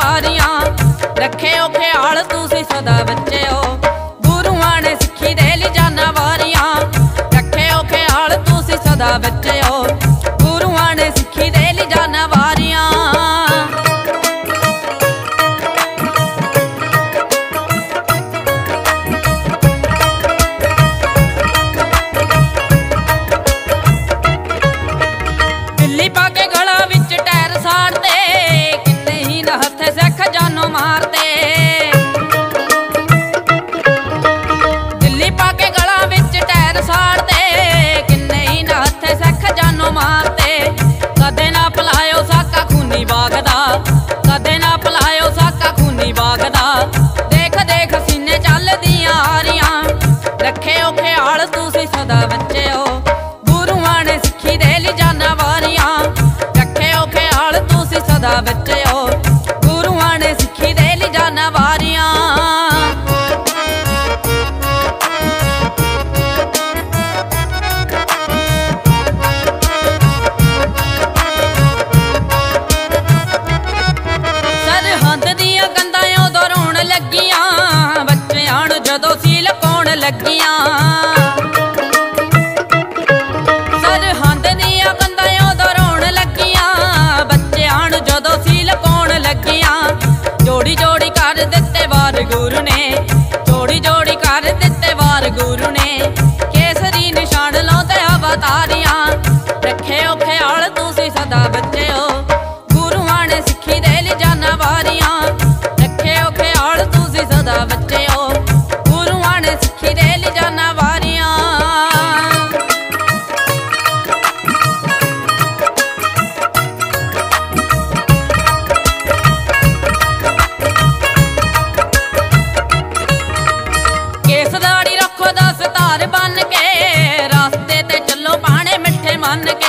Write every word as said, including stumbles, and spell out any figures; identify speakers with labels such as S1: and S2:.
S1: ਵਾਰੀਆਂ। ਰੱਖਿਓ ਖਿਆਲ ਤੁਸੀਂ ਸਦਾ ਬੱਚਿਓ, ਗੁਰੂਆਂ ਨੇ ਸਿੱਖੀ ਦੇ ਲਿਜਾਨਾਂ ਵਾਰੀਆਂ। ਰੱਖਿਓ ਖਿਆਲ ਤੁਸੀਂ ਸਦਾ ਬੱਚਿਓ, ਗੁਰੂਆਂ ਨੇ ਸਿੱਖੀ ਦੇ ਲਿਜਾਨਾਂ ਵਾਰੀਆਂ। ਦਿੱਲੀ ਪਾ ਕੇ ਗਲਾਂ ਵਿੱਚ ਟਾਇਰ ਸਾੜਦੇ, ਕਿੰਨੇ ਹੀ ਨਾ ਹੱਥੇ ਸਿੱਖ ਜਾਨੋਂ ਮਾਰਦੇ। ਦਿੱਲੀ ਪਾ ਕੇ ਗਲਾਂ ਵਿੱਚ ਟਾਇਰ ਸਾੜਦੇ, ਕਿੰਨੇ ਹੀ ਨਾ ਹੱਥੇ ਸਿੱਖ ਜਾਨੋਂ ਮਾਰਦੇ। ਕਦੇ ਨਾ ਭੁਲਾਇਓ ਸਾਕਾ ਖੂਨੀ ਵਾਗਦਾ, ਕਦੇ ਨਾ ਭੁਲਾਇਓ ਸਾਕਾ ਖੂਨੀ ਵਾਗਦਾ। ਦੇਖ ਦੇਖ ਸੀਨੇ ਚੱਲਦੀਆਂ ਆਰੀਆਂ। ਰੱਖਿਓ ਖਿਆਲ ਤੁਸੀਂ ਸਦਾ ਬੱਚਿਓ, ਗੁਰੂਆਂ ਨੇ ਸਿੱਖੀ ਦੇ ਲਿਜਾਨਾਂ ਵਾਰੀਆਂ। ਰੱਖਿਓ ਖਿਆਲ ਤੁਸੀਂ ਸਦਾ ਬੱਚਿਓ, ਗੁਰੂਆਂ ਨੇ ਸਿੱਖੀ ਦੇ ਲਿਜਾਨਾਂ ਵਾਰੀਆਂ। ਸਰਹੰਦ ਦੀਆਂ ਕੰਧਾਂ ਉਦੋਂ ਰੋਣ ਲੱਗੀਆਂ, ਬੱਚਿਆਂ ਨੂੰ ਜਦੋਂ ਸੀ ਲੁਕਾਉਣ ਲੱਗੀਆਂ। ਸਰਹੰਦ ਦੀਆਂ ਕੰਧਾਂ ਉਦੋਂ ਰੋਣ ਲੱਗੀਆਂ, ਬੱਚਿਆਂ ਨੂੰ ਜਦੋਂ ਸੀ ਲੁਕਾਉਣ ਲੱਗੀਆਂ। ਜੋੜੀ ਜੋੜੀ ਕਰ ਦਿੱਤੇ ਵਾਰ ਗੁਰੂ ਨੇ, ਜੋੜੀ ਜੋੜੀ ਕਰ ਦਿੱਤੇ ਵਾਰ ਗੁਰੂ ਨੇ। ਕੇਸਰੀ ਨਿਸ਼ਾਨ ਲਾਉਂਦੇ ਅਵਤਾਰੀਆਂ। ਰੱਖਿਓ ਖਿਆਲ ਤੁਸੀਂ ਸਦਾ ਬੱਚਿਓ, ਗੁਰੂਆਂ ਨੇ ਸਿੱਖੀ ਦੇ ਲਿਜਾਨਾਂ ਵਾਰੀਆਂ। ਰੱਖਿਓ ਖਿਆਲ ਤੁਸੀਂ ਸਦਾ ਬੱਚਿਓ, ਗੁਰੂਆਂ ਨੇ ਸਿੱਖੀ ਦੇ ਲਿਜਾਨਾਂ ਵਾਰੀਆਂ। ਕੇਸ ਦਾੜੀ ਰੱਖੋ ਦਸਤਾਰ ਬੰਨ ਕੇ, ਰਸਤੇ ਤੇ ਚੱਲੋ ਪਾਣੇ ਮਿੱਠੇ ਮੰਨ ਕੇ।